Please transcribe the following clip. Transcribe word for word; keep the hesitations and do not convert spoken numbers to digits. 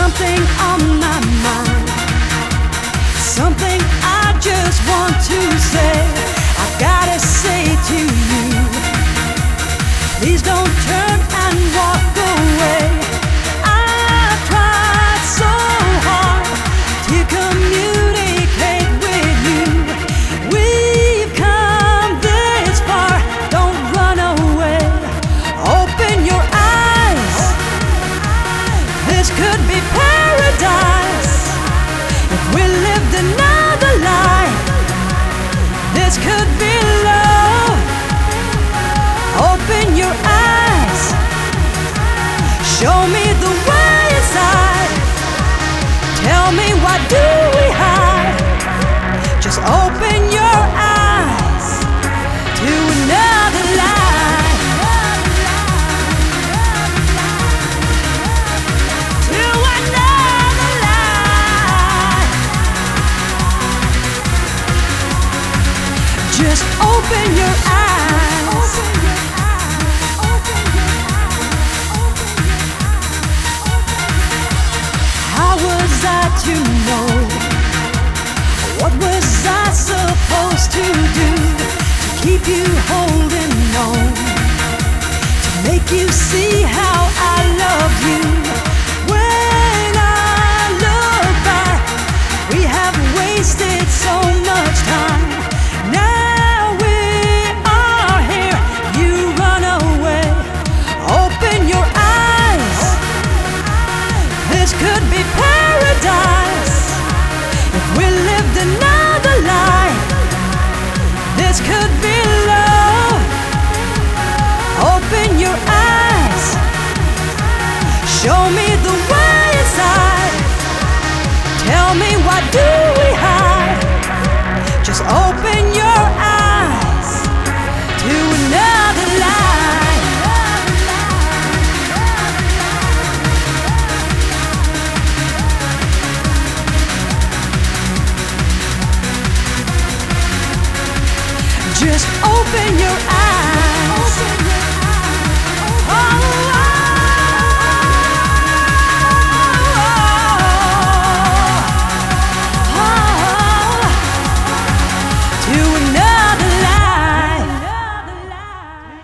something on my mind, something I just want to say. I gotta say to you, please don't turn and walk away. I tried so hard to communicate with you. We've come this far, don't run away. Open your eyes, this could be paradise. If we lived another life, this could be love. Open your eyes, show me the way inside. Tell me, why do we hide? Just open your eyes to another life, to another life. Just open your eyes. How was I to know? What was I supposed to do to keep you holding on? To make you see how I love you? When I look back, we have wasted so much time. Now we are here, you run away. Open your eyes, this could be paradise. If we lived another life, this could be love. Open your eyes, show me the way inside. Tell me, why do we hide? Just open your eyes to another life. Just open your eyes.